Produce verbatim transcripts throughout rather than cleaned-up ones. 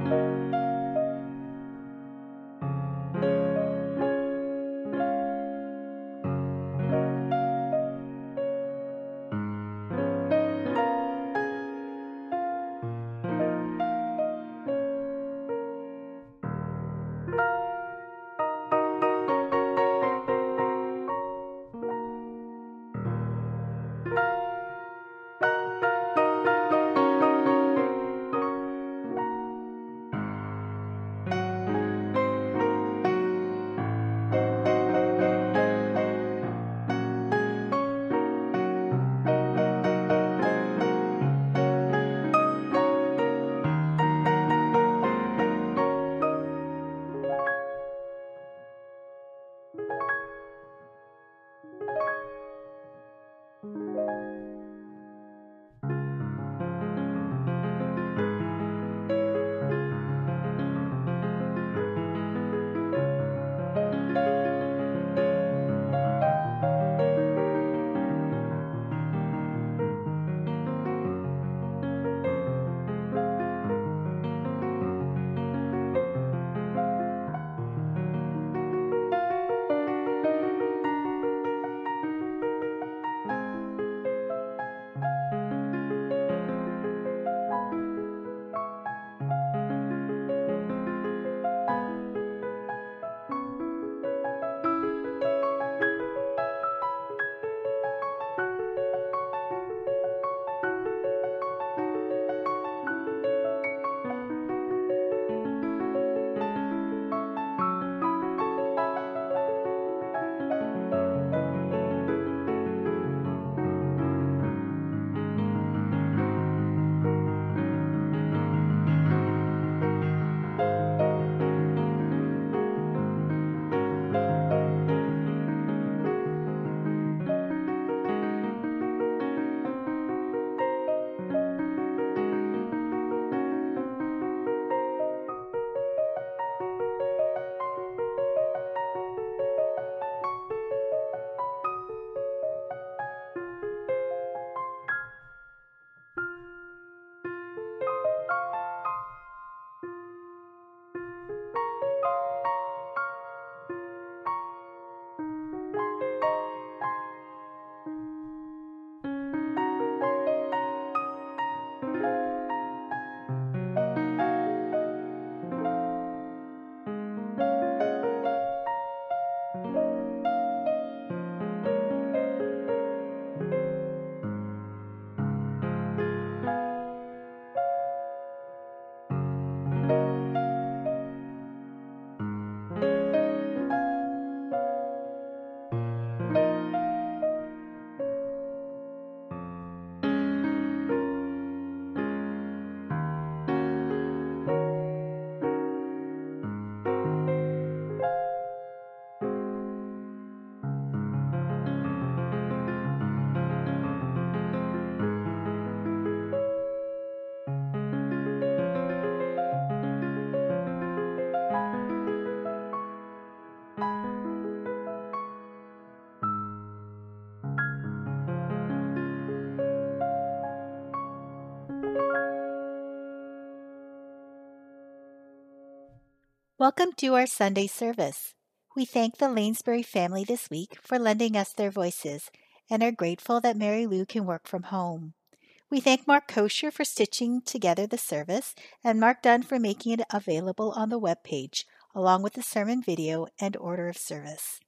Welcome to our Sunday service. We thank the Lanesbury family this week for lending us their voices and are grateful that Mary Lou can work from home. We thank Mark Kosher for stitching together the service and Mark Dunn for making it available on the webpage, along with the sermon video and order of service.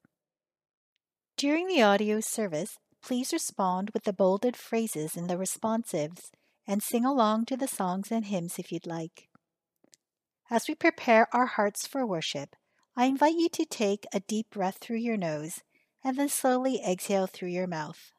During the audio service, please respond with the bolded phrases in the responsives and sing along to the songs and hymns if you'd like. As we prepare our hearts for worship, I invite you to take a deep breath through your nose and then slowly exhale through your mouth.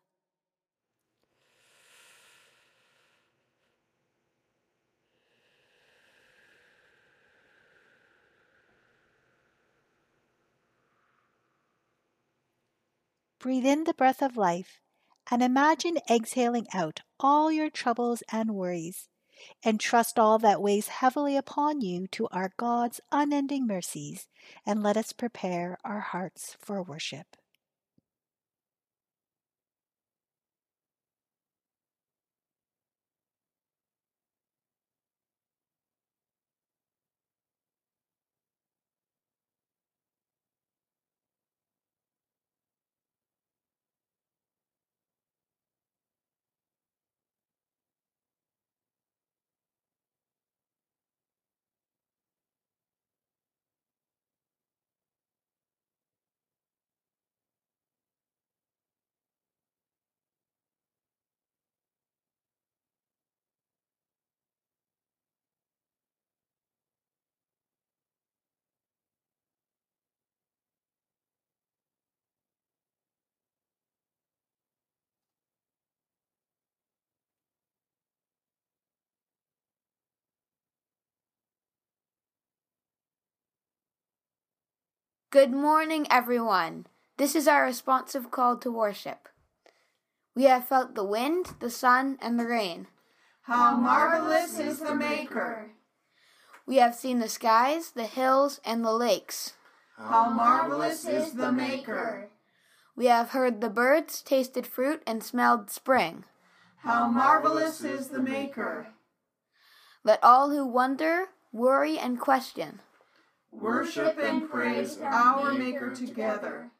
Breathe in the breath of life and imagine exhaling out all your troubles and worries, and trust all that weighs heavily upon you to our God's unending mercies, and let us prepare our hearts for worship. Good morning, everyone. This is our responsive call to worship. We have felt the wind, the sun, and the rain. How marvelous is the Maker! We have seen the skies, the hills, and the lakes. How marvelous is the Maker! We have heard the birds, tasted fruit, and smelled spring. How marvelous is the Maker! Let all who wonder, worry, and question worship and praise our Maker together.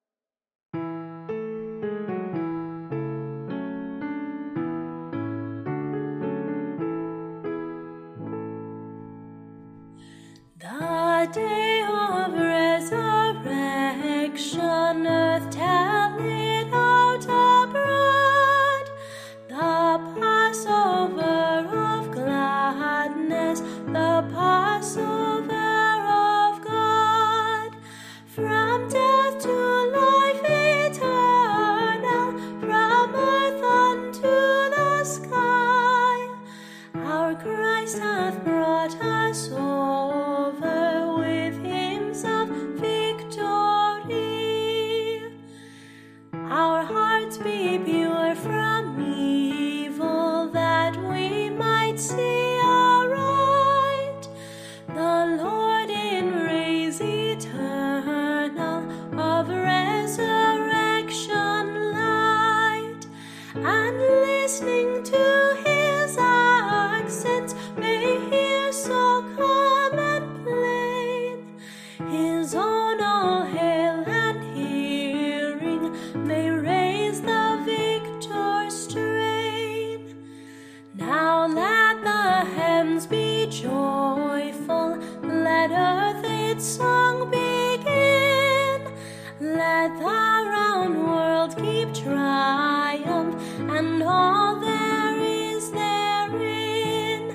The day of resurrection, earth tell it out abroad. The Passover of gladness, the Passover of God. From death to life eternal, from earth unto the sky, our Christ hath brought us over with himself victory. Our hearts be pure from evil, that we might see aright the Lord in rays eternal of resurrection light, and listening to his accents may hear so calm and plain his own all hail, and hearing may raise the victor strain. Now let the hymns be joyful, let earth its song begin, let the round world keep triumph, and all there is therein,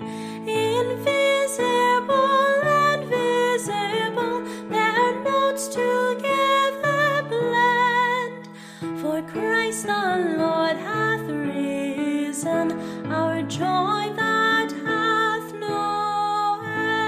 invisible and visible, their notes together blend. For Christ the Lord hath risen, our joy that hath no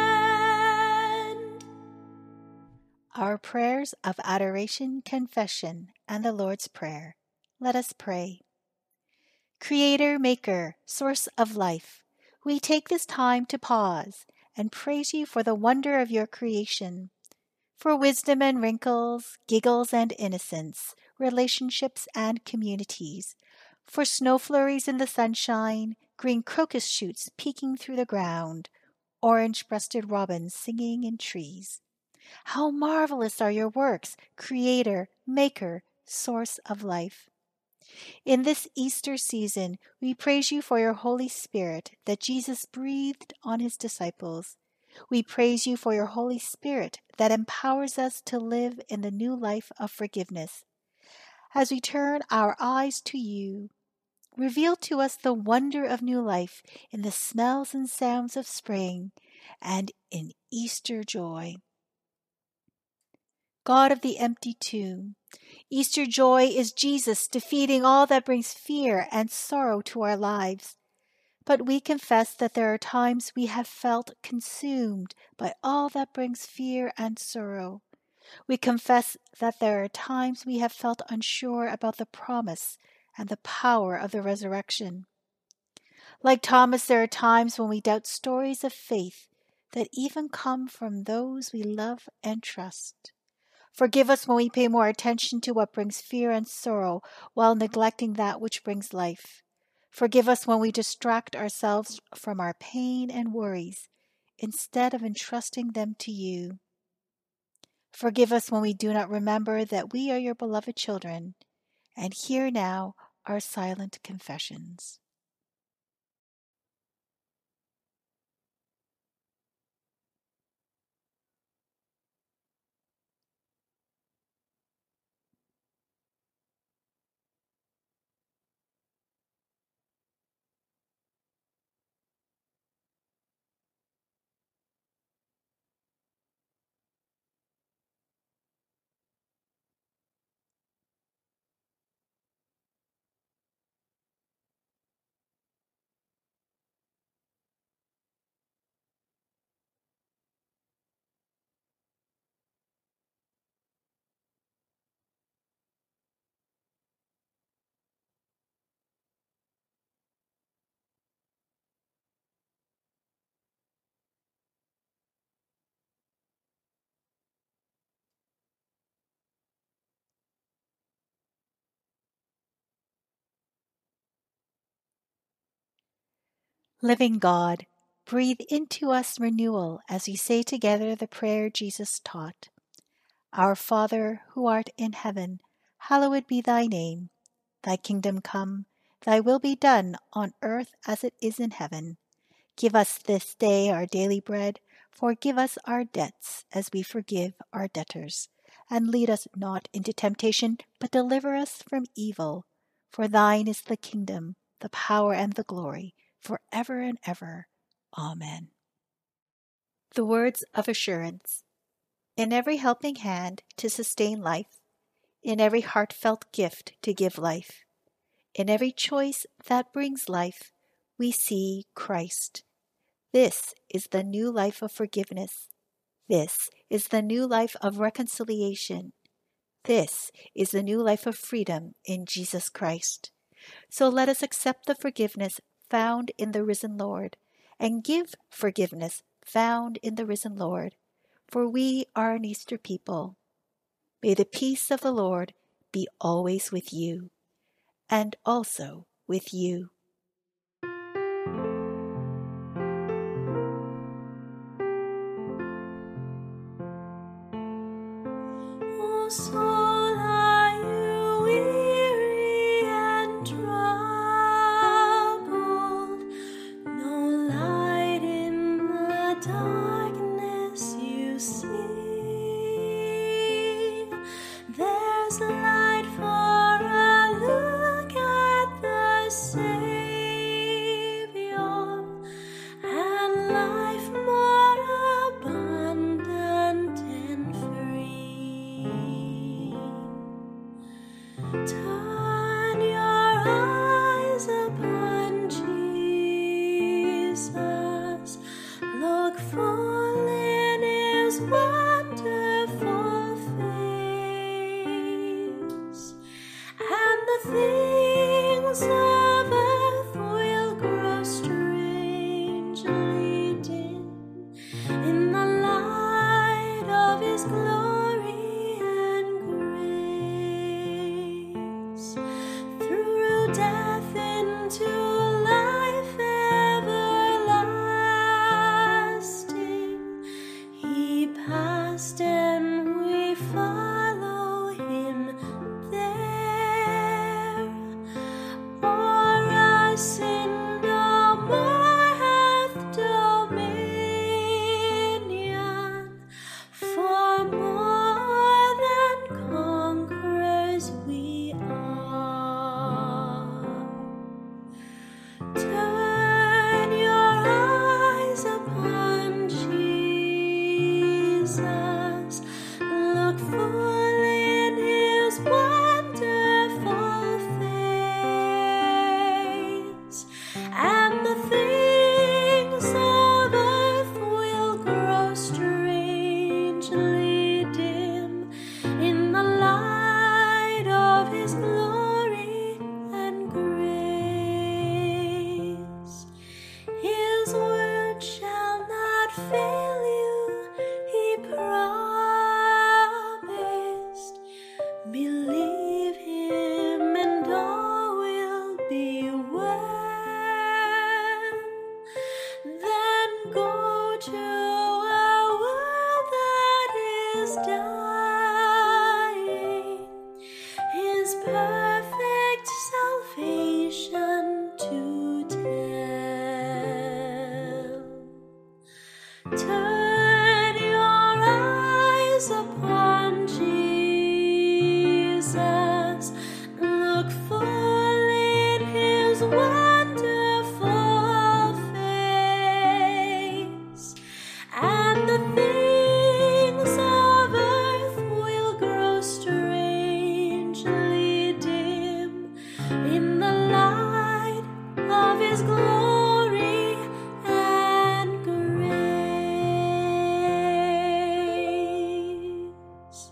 end. Our prayers of adoration, confession, and the Lord's Prayer. Let us pray. Creator, Maker, Source of life, we take this time to pause and praise you for the wonder of your creation, for wisdom and wrinkles, giggles and innocence, relationships and communities, for snow flurries in the sunshine, green crocus shoots peeking through the ground, orange-breasted robins singing in trees. How marvelous are your works, Creator, Maker, Source of life. In this Easter season, we praise you for your Holy Spirit that Jesus breathed on his disciples. We praise you for your Holy Spirit that empowers us to live in the new life of forgiveness. As we turn our eyes to you, reveal to us the wonder of new life in the smells and sounds of spring and in Easter joy. God of the empty tomb, Easter joy is Jesus defeating all that brings fear and sorrow to our lives. But we confess that there are times we have felt consumed by all that brings fear and sorrow. We confess that there are times we have felt unsure about the promise and the power of the resurrection. Like Thomas, there are times when we doubt stories of faith that even come from those we love and trust. Forgive us when we pay more attention to what brings fear and sorrow while neglecting that which brings life. Forgive us when we distract ourselves from our pain and worries instead of entrusting them to you. Forgive us when we do not remember that we are your beloved children, and hear now our silent confessions. Living God, breathe into us renewal as we say together the prayer Jesus taught. Our Father, who art in heaven, hallowed be thy name. Thy kingdom come, thy will be done on earth as it is in heaven. Give us this day our daily bread. Forgive us our debts as we forgive our debtors. And lead us not into temptation, but deliver us from evil. For thine is the kingdom, the power, and the glory, forever and ever. Amen. The words of assurance. In every helping hand to sustain life, in every heartfelt gift to give life, in every choice that brings life, we see Christ. This is the new life of forgiveness. This is the new life of reconciliation. This is the new life of freedom in Jesus Christ. So let us accept the forgiveness found in the risen Lord, and give forgiveness found in the risen Lord, for we are an Easter people. May the peace of the Lord be always with you, and also with you. O soul, are you weary and troubled? No light in the darkness you see. There's light for a look at the Savior, and life more abundant and free. Turn your eyes upon Jesus. Look full in his wonderful face, and the things of earth will grow strangely dim in the light of his glory and grace. Through death into life everlasting, he passed and we follow him there. O'er us sin no more hath dominion, for more than conquerors we are. Turn your eyes upon Jesus. Look full in his wonderful face, and the things of earth will grow strangely dim in the light of his glory and grace. His word shall not fail you, he promised. Believe him and all will be well. Then go to a world that is dying, his perfect salvation to tell. Turn your eyes upon Jesus. Look full in his wonderful face, and the things of earth will grow strangely dim in the light of his glory and grace.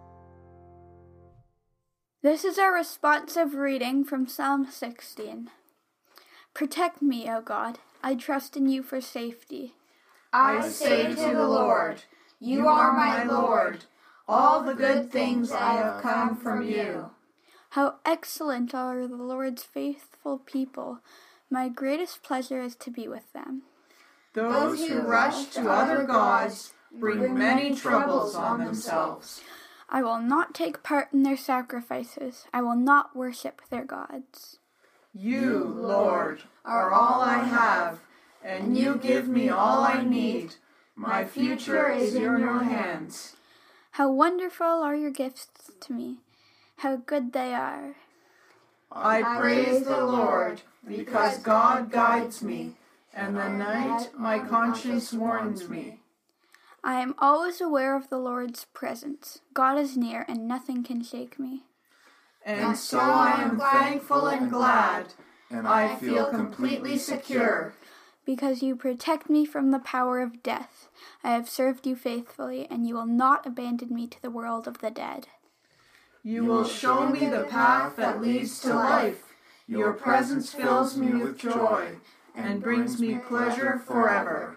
This is our responsive reading from Psalm sixteen. Protect me, O God. I trust in you for safety. I say to the Lord, you are my Lord. All the good things I have come from you. How excellent are the Lord's faithful people. My greatest pleasure is to be with them. Those who rush to other gods bring many troubles on themselves. I will not take part in their sacrifices. I will not worship their gods. You, Lord, are all I have, and you give me all I need. My future is in your hands. How wonderful are your gifts to me. How good they are. I praise the Lord, because God guides me, and the night my conscience warns me. I am always aware of the Lord's presence. God is near, and nothing can shake me. And so I am thankful and glad, and I feel completely secure. Because you protect me from the power of death. I have served you faithfully, and you will not abandon me to the world of the dead. You will show me the path that leads to life. Your presence fills me with joy and brings me pleasure forever.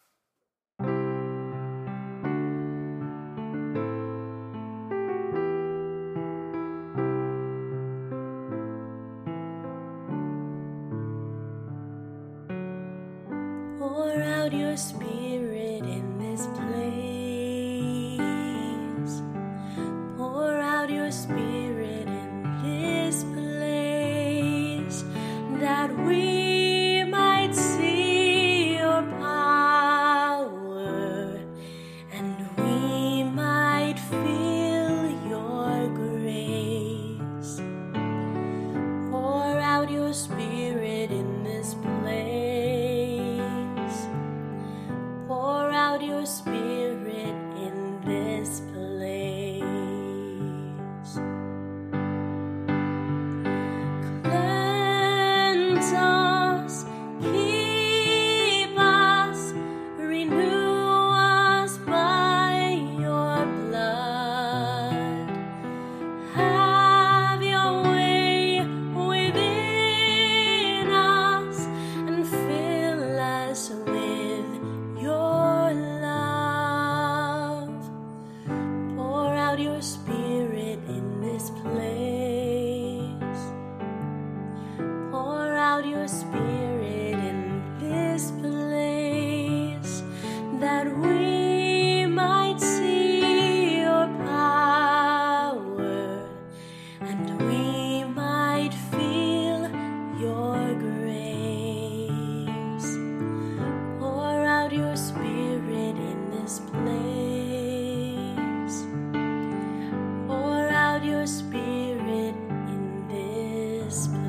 Pour out your spirit in this place. Pour out your spirit in this place, that we might see your power, and we might feel your grace. Pour out your spirit in this place. Pour out your spirit in this place. Cleanse us, keep us, renew us by your blood. Have your way within us and fill us with your love. Pour out your spirit in this place. Pour out your spirit in this place, that we might see your power, and we might feel your grace. Pour out your spirit in this place. Pour out your spirit in this place.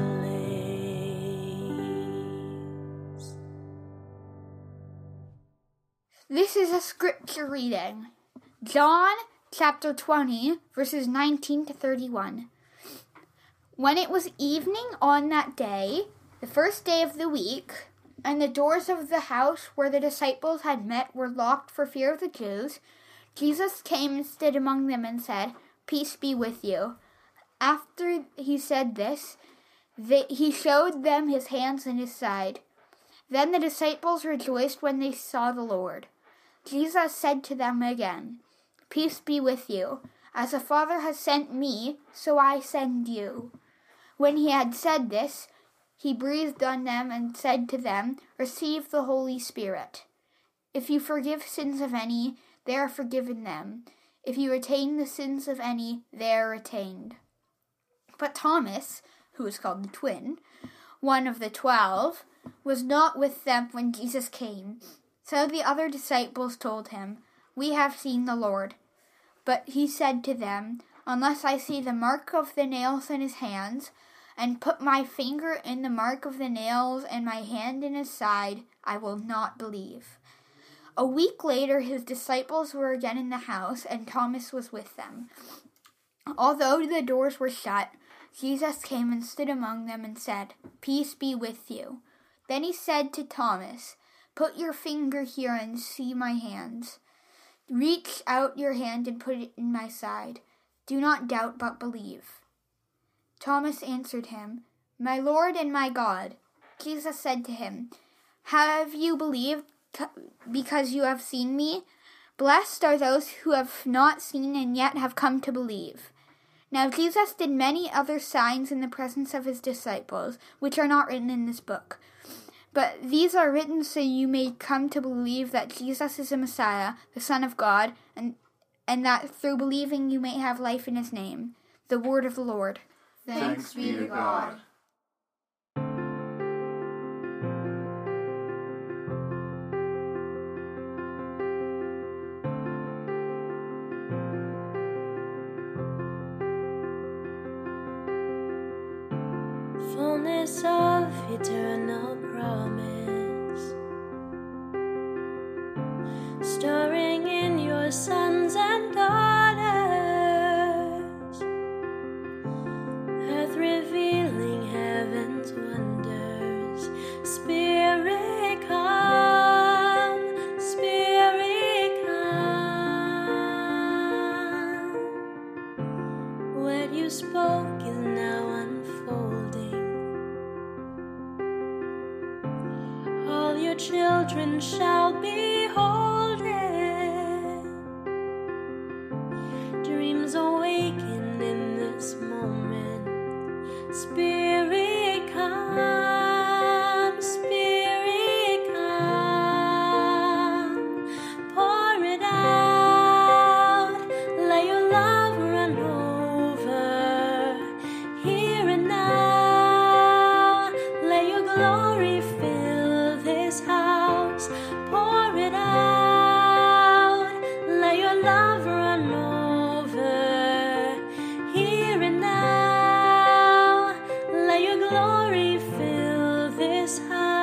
This is a scripture reading. John chapter twenty, verses nineteen to thirty-one. When it was evening on that day, the first day of the week, and the doors of the house where the disciples had met were locked for fear of the Jews, Jesus came and stood among them and said, "Peace be with you." After he said this, they, he showed them his hands and his side. Then the disciples rejoiced when they saw the Lord. Jesus said to them again, "Peace be with you. As the Father has sent me, so I send you." When he had said this, he breathed on them and said to them, "Receive the Holy Spirit. If you forgive sins of any, they are forgiven them. If you retain the sins of any, they are retained." But Thomas, who is called the twin, one of the twelve, was not with them when Jesus came. So the other disciples told him, "We have seen the Lord." But he said to them, "Unless I see the mark of the nails in his hands, and put my finger in the mark of the nails and my hand in his side, I will not believe." A week later, his disciples were again in the house, and Thomas was with them. Although the doors were shut, Jesus came and stood among them and said, "Peace be with you." Then he said to Thomas, "Put your finger here and see my hands. Reach out your hand and put it in my side. Do not doubt, but believe." Thomas answered him, "My Lord and my God." Jesus said to him, "Have you believed because you have seen me? Blessed are those who have not seen and yet have come to believe." Now Jesus did many other signs in the presence of his disciples, which are not written in this book. But these are written so you may come to believe that Jesus is the Messiah, the Son of God, and, and that through believing you may have life in his name. The word of the Lord. Thanks be to God. Fullness of eternal promise, stirring in your sons and daughters, earth revealing heaven's wonders. Spirit come, Spirit come. What you spoke is now unfolding. All your children shall behold it. Dreams awaken in this moment. Spirit come, Spirit come. Pour it out, let your love run over. Here and now, let your glory fill this house. Pour it out, let your love run over. Here and now, let your glory fill this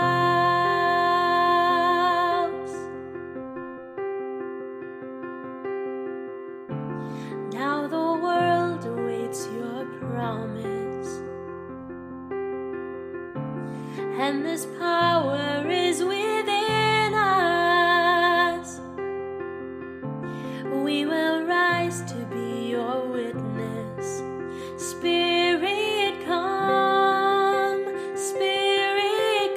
house. Now the world awaits your promise, and this power is within us. We will rise to be your witness. Spirit come, Spirit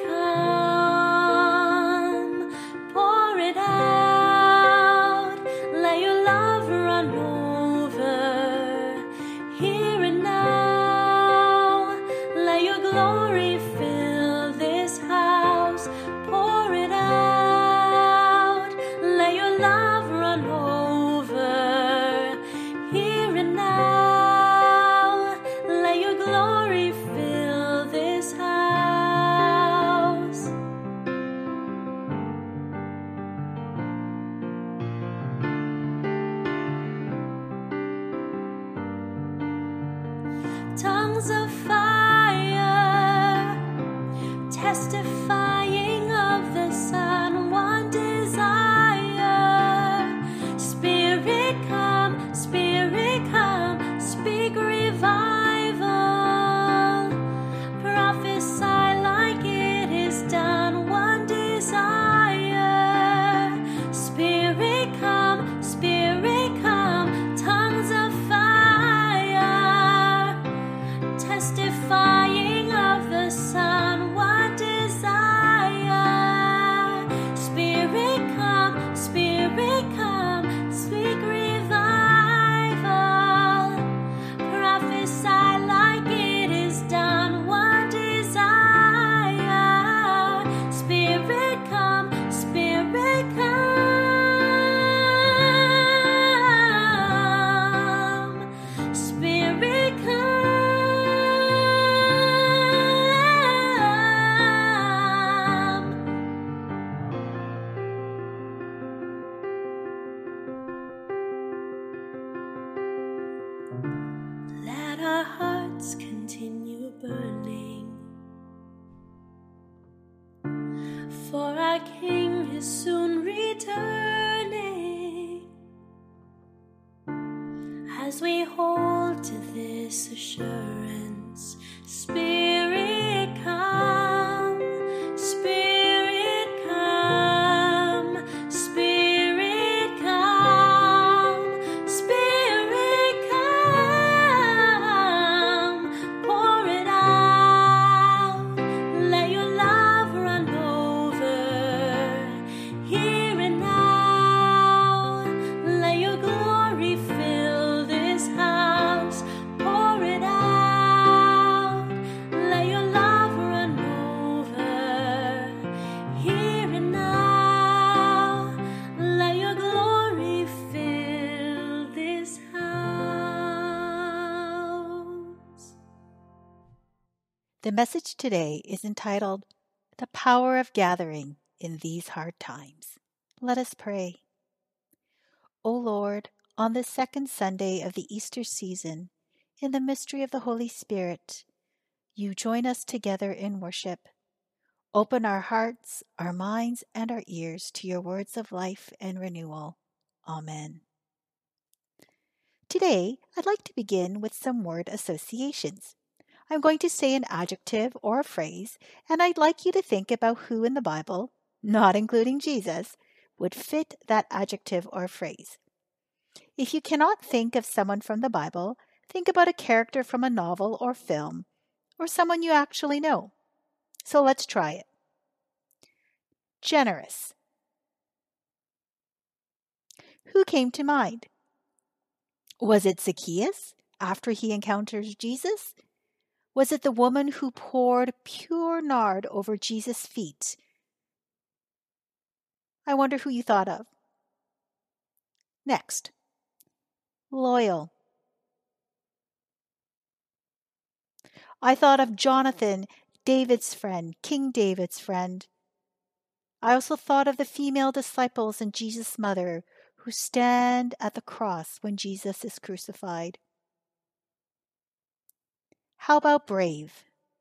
come. Pour it out, let your love run over. Here and now, let your glory fill this house. Pour it out, let your love run over. Here and now, let your glory fill this house. Tongues of fire, testifying of the Son, one desire. Spirit come, Spirit come, speak revival. Prophesy like it is done, one desire. Spirit come, Spirit come, tongues of fire, testifying of the Son, one desire. Spirit come, Spirit come, speak revival. Prophesy like it is done, one desire. Spirit come, Spirit come, Spirit come. Let our hearts continue burning, for our King is soon returning. As we hold to this assurance, Spirit come, Spirit come, Spirit come, Spirit come. Pour it out, let your love run over. Here and now, let your glory fill this house. Pour it out, let The message today is entitled, The Power of Gathering in These Hard Times. Let us pray. O Lord, on this second Sunday of the Easter season, in the mystery of the Holy Spirit, you join us together in worship. Open our hearts, our minds, and our ears to your words of life and renewal. Amen. Today, I'd like to begin with some word associations. I'm going to say an adjective or a phrase, and I'd like you to think about who in the Bible, not including Jesus, would fit that adjective or phrase. If you cannot think of someone from the Bible, think about a character from a novel or film, or someone you actually know. So let's try it. Generous. Who came to mind? Was it Zacchaeus after he encounters Jesus? Was it the woman who poured pure nard over Jesus' feet? I wonder who you thought of. Next, loyal. I thought of Jonathan, David's friend, King David's friend. I also thought of the female disciples and Jesus' mother who stand at the cross when Jesus is crucified. How about brave?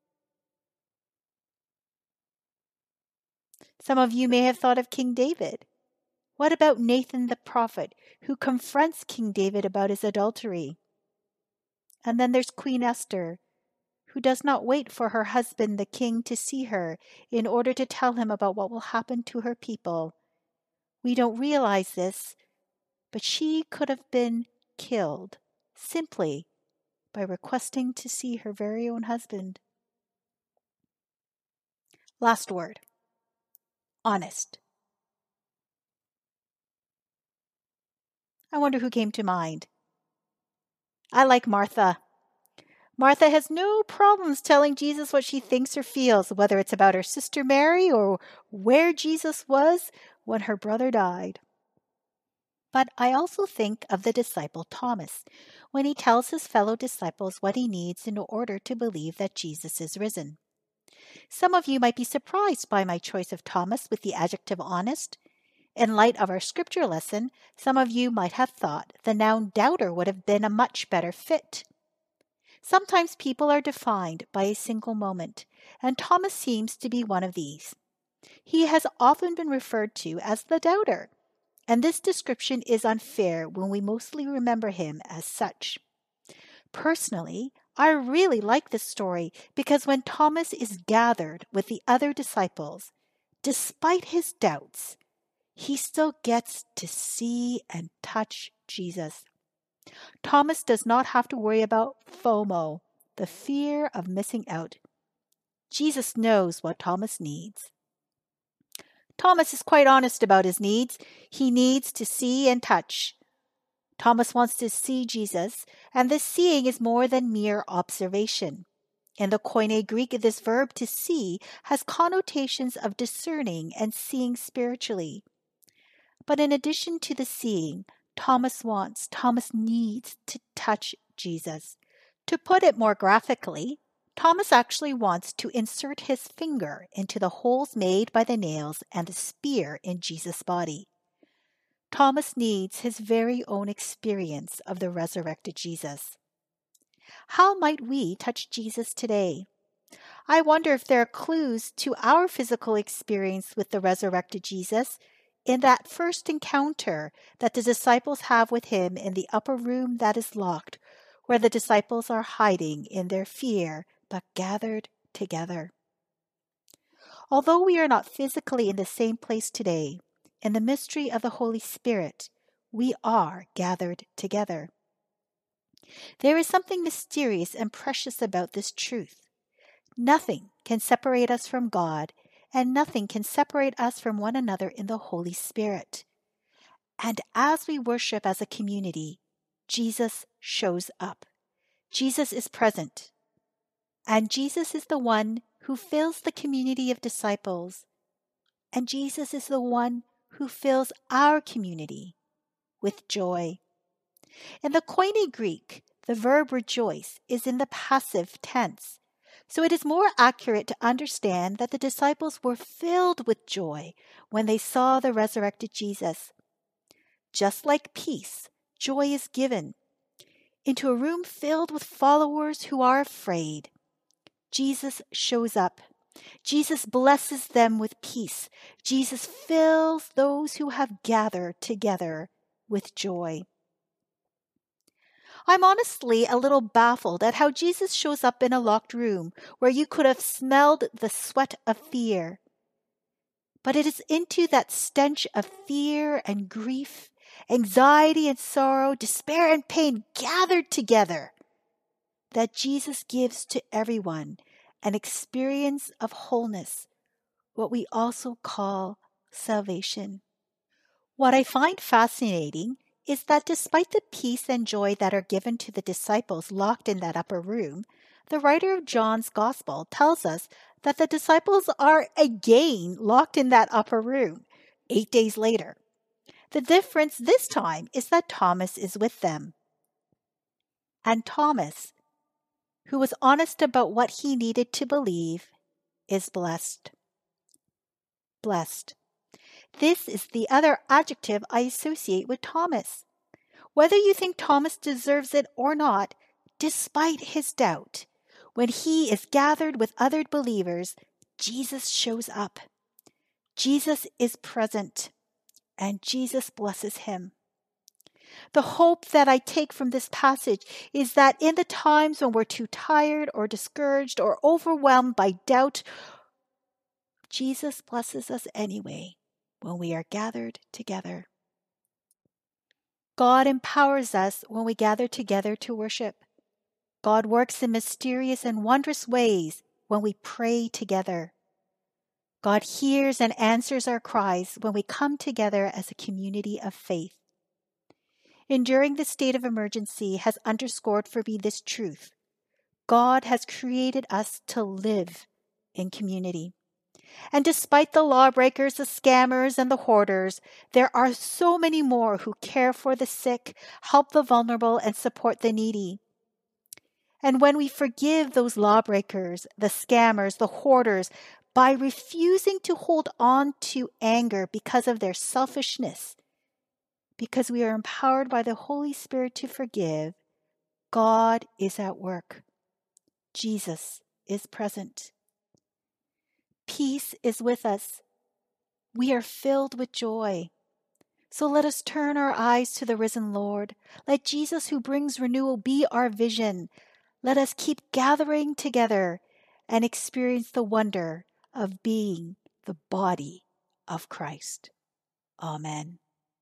Some of you may have thought of King David. What about Nathan the prophet, who confronts King David about his adultery? And then there's Queen Esther, who does not wait for her husband, the king, to see her in order to tell him about what will happen to her people. We don't realize this, but she could have been killed simply by requesting to see her very own husband. Last word. Honest. I wonder who came to mind. I like Martha. Martha has no problems telling Jesus what she thinks or feels, whether it's about her sister Mary or where Jesus was when her brother died. But I also think of the disciple Thomas, when he tells his fellow disciples what he needs in order to believe that Jesus is risen. Some of you might be surprised by my choice of Thomas with the adjective honest. In light of our scripture lesson, some of you might have thought the noun doubter would have been a much better fit. Sometimes people are defined by a single moment, and Thomas seems to be one of these. He has often been referred to as the doubter, and this description is unfair when we mostly remember him as such. Personally, I really like this story because when Thomas is gathered with the other disciples, despite his doubts, he still gets to see and touch Jesus. Thomas does not have to worry about FOMO, the fear of missing out. Jesus knows what Thomas needs. Thomas is quite honest about his needs. He needs to see and touch. Thomas wants to see Jesus, and this seeing is more than mere observation. In the Koine Greek, this verb to see has connotations of discerning and seeing spiritually. But in addition to the seeing, Thomas wants, Thomas needs to touch Jesus. To put it more graphically, Thomas actually wants to insert his finger into the holes made by the nails and the spear in Jesus' body. Thomas needs his very own experience of the resurrected Jesus. How might we touch Jesus today? I wonder if there are clues to our physical experience with the resurrected Jesus in that first encounter that the disciples have with him in the upper room that is locked, where the disciples are hiding in their fear, but gathered together. Although we are not physically in the same place today, in the mystery of the Holy Spirit, we are gathered together. There is something mysterious and precious about this truth. Nothing can separate us from God, and nothing can separate us from one another in the Holy Spirit. And as we worship as a community, Jesus shows up. Jesus is present. And Jesus is the one who fills the community of disciples. And Jesus is the one who fills our community with joy. In the Koine Greek, the verb rejoice is in the passive tense. So it is more accurate to understand that the disciples were filled with joy when they saw the resurrected Jesus. Just like peace, joy is given into a room filled with followers who are afraid. Jesus shows up. Jesus blesses them with peace. Jesus fills those who have gathered together with joy. I'm honestly a little baffled at how Jesus shows up in a locked room where you could have smelled the sweat of fear. But it is into that stench of fear and grief, anxiety and sorrow, despair and pain gathered together that Jesus gives to everyone an experience of wholeness, what we also call salvation. What I find fascinating is that despite the peace and joy that are given to the disciples locked in that upper room, the writer of John's Gospel tells us that the disciples are again locked in that upper room eight days later. The difference this time is that Thomas is with them. And Thomas, who was honest about what he needed to believe, is blessed. Blessed. This is the other adjective I associate with Thomas. Whether you think Thomas deserves it or not, despite his doubt, when he is gathered with other believers, Jesus shows up. Jesus is present, and Jesus blesses him. The hope that I take from this passage is that in the times when we're too tired or discouraged or overwhelmed by doubt, Jesus blesses us anyway when we are gathered together. God empowers us when we gather together to worship. God works in mysterious and wondrous ways when we pray together. God hears and answers our cries when we come together as a community of faith. Enduring the state of emergency has underscored for me this truth. God has created us to live in community. And despite the lawbreakers, the scammers, and the hoarders, there are so many more who care for the sick, help the vulnerable, and support the needy. And when we forgive those lawbreakers, the scammers, the hoarders, by refusing to hold on to anger because of their selfishness, because we are empowered by the Holy Spirit to forgive, God is at work. Jesus is present. Peace is with us. We are filled with joy. So let us turn our eyes to the risen Lord. Let Jesus who brings renewal be our vision. Let us keep gathering together and experience the wonder of being the body of Christ. Amen.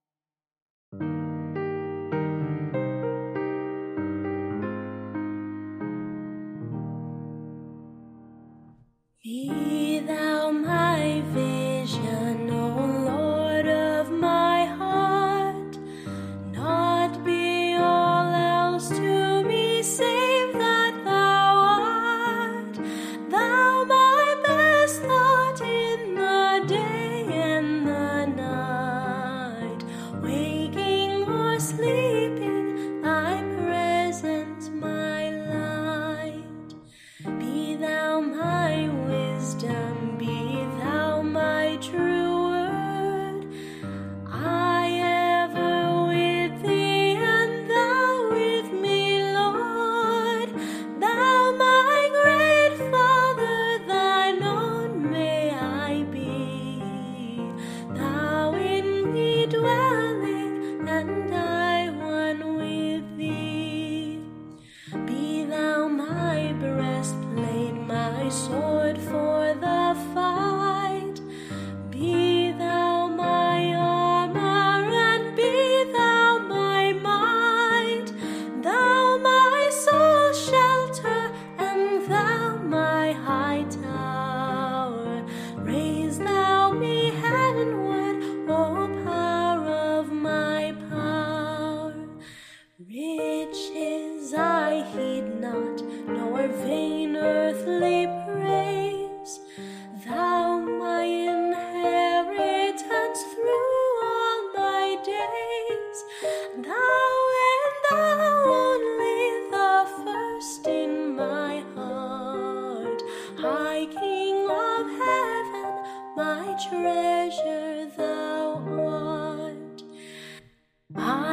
Be thou my vision, O Lord of my heart, not be all else to me save that thou art, thou my best thought in the day and the night, waking or sleeping, thy presence my light. Be thou my wisdom, be thou my true word, I ever with thee and thou with me, Lord. Thou my great Father, thine own may I be, thou in me dwelling and I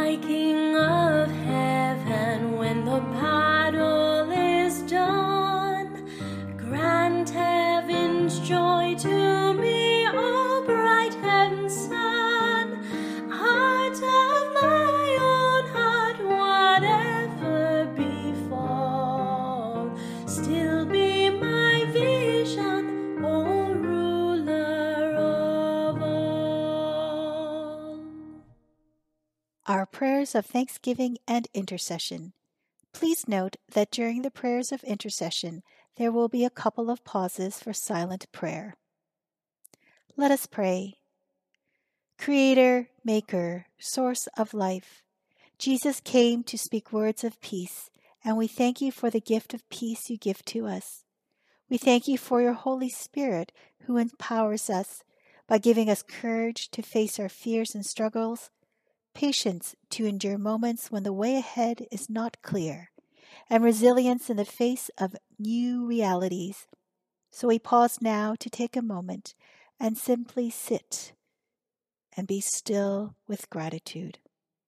my King of heaven, when the battle is done, grant heaven's joy to me, O bright heaven's sun. Heart of my own heart, whatever befall, still be my vision, O ruler of all. Our prayers of thanksgiving and intercession. Please note that during the prayers of intercession, there will be a couple of pauses for silent prayer. Let us pray. Creator, Maker, Source of life, Jesus came to speak words of peace, and we thank you for the gift of peace you give to us. We thank you for your Holy Spirit who empowers us by giving us courage to face our fears and struggles, patience to endure moments when the way ahead is not clear, and resilience in the face of new realities. So we pause now to take a moment and simply sit and be still with gratitude.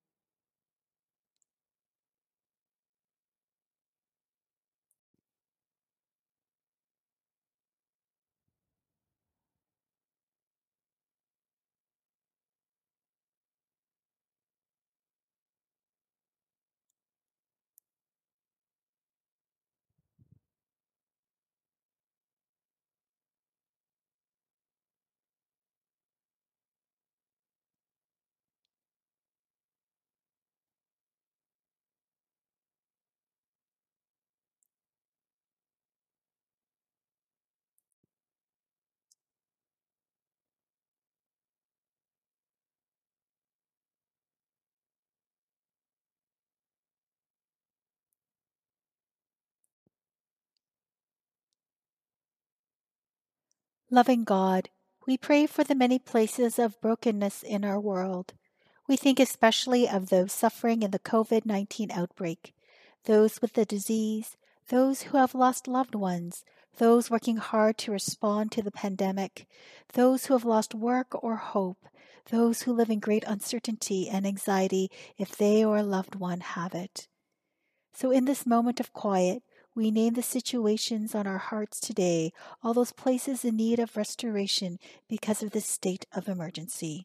Loving God, we pray for the many places of brokenness in our world. We think especially of those suffering in the covid nineteen outbreak, those with the disease, those who have lost loved ones, those working hard to respond to the pandemic, those who have lost work or hope, those who live in great uncertainty and anxiety if they or a loved one have it. So in this moment of quiet, we name the situations on our hearts today, all those places in need of restoration because of this state of emergency.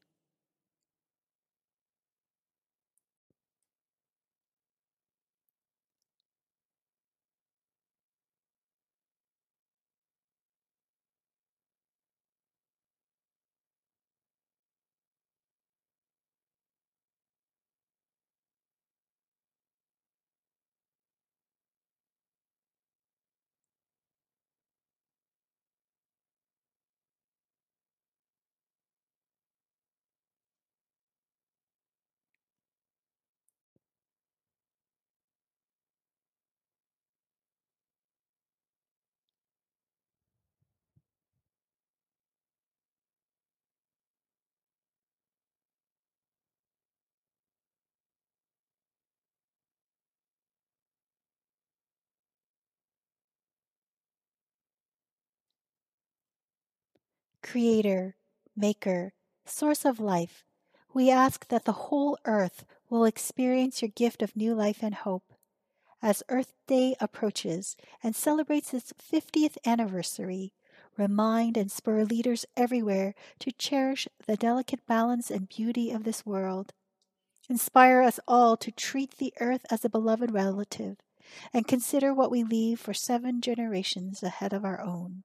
Creator, Maker, Source of life, we ask that the whole earth will experience your gift of new life and hope. As Earth Day approaches and celebrates its fiftieth anniversary, remind and spur leaders everywhere to cherish the delicate balance and beauty of this world. Inspire us all to treat the earth as a beloved relative and consider what we leave for seven generations ahead of our own.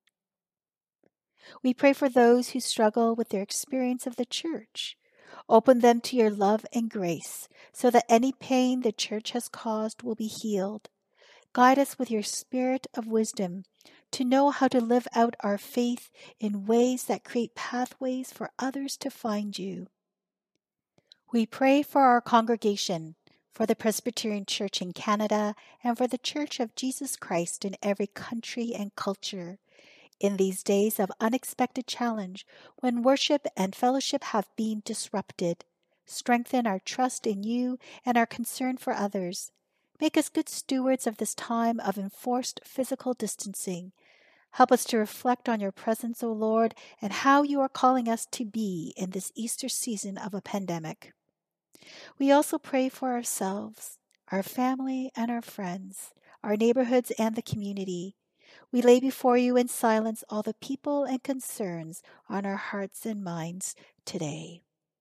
We pray for those who struggle with their experience of the church. Open them to your love and grace so that any pain the church has caused will be healed. Guide us with your spirit of wisdom to know how to live out our faith in ways that create pathways for others to find you. We pray for our congregation, for the Presbyterian Church in Canada, and for the Church of Jesus Christ in every country and culture. In these days of unexpected challenge, when worship and fellowship have been disrupted, strengthen our trust in you and our concern for others. Make us good stewards of this time of enforced physical distancing. Help us to reflect on your presence, O Lord, and how you are calling us to be in this Easter season of a pandemic. We also pray for ourselves, our family and our friends, our neighborhoods and the community. We lay before you in silence all the people and concerns on our hearts and minds today.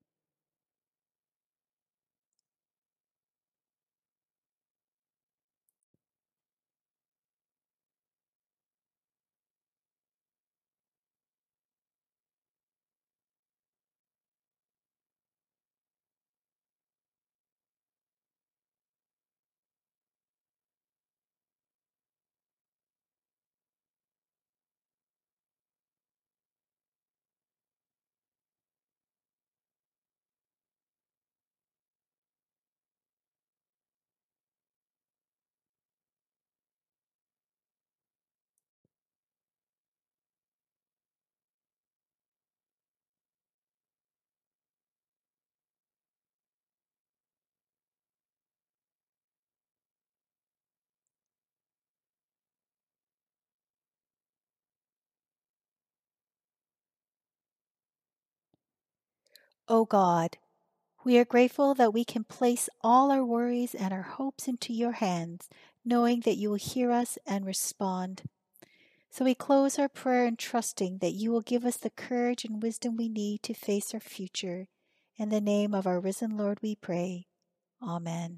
O God, we are grateful that we can place all our worries and our hopes into your hands, knowing that you will hear us and respond. So we close our prayer in trusting that you will give us the courage and wisdom we need to face our future. In the name of our risen Lord we pray. Amen.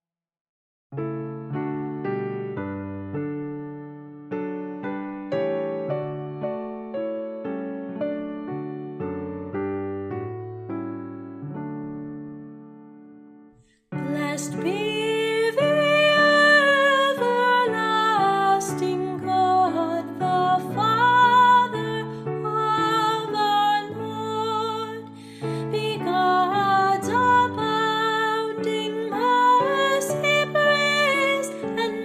Blessed be the everlasting God, the Father of our Lord. Be God's abounding mercy, praise, and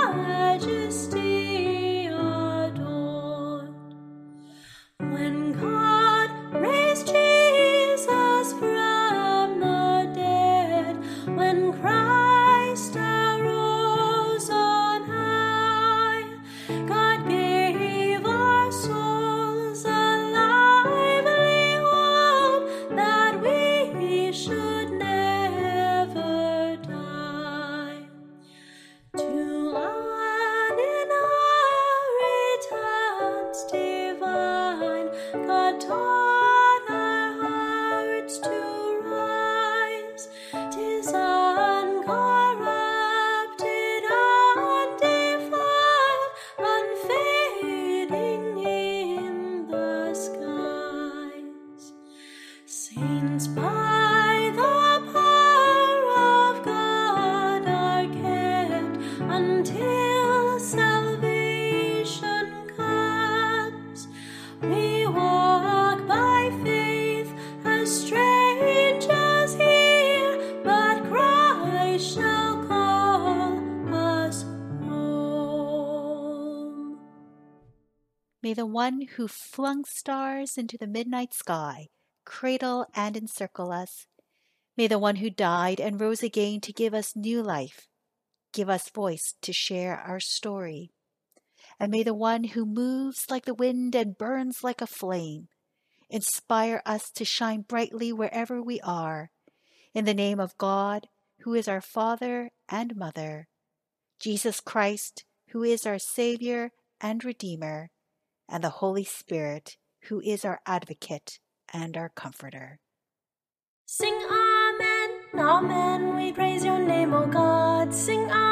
majesty adored. When God raised Jesus from the dead, when Christ arose on high, God gave our souls a lively hope that we should never die. To inheritance divine, God taught our hearts to rise. 'Tis uncorrupted, undefiled, unfading in the skies. Saints by the power of God are kept until salvation comes. We walk by faith as strangers here, but Christ shall call us home. May the one who flung stars into the midnight sky cradle and encircle us. May the one who died and rose again to give us new life give us voice to share our story. And may the one who moves like the wind and burns like a flame inspire us to shine brightly wherever we are. In the name of God, who is our Father and Mother, Jesus Christ, who is our Savior and Redeemer, and the Holy Spirit, who is our Advocate and our Comforter. Sing Amen, Amen, we praise your name, O God. Sing Amen.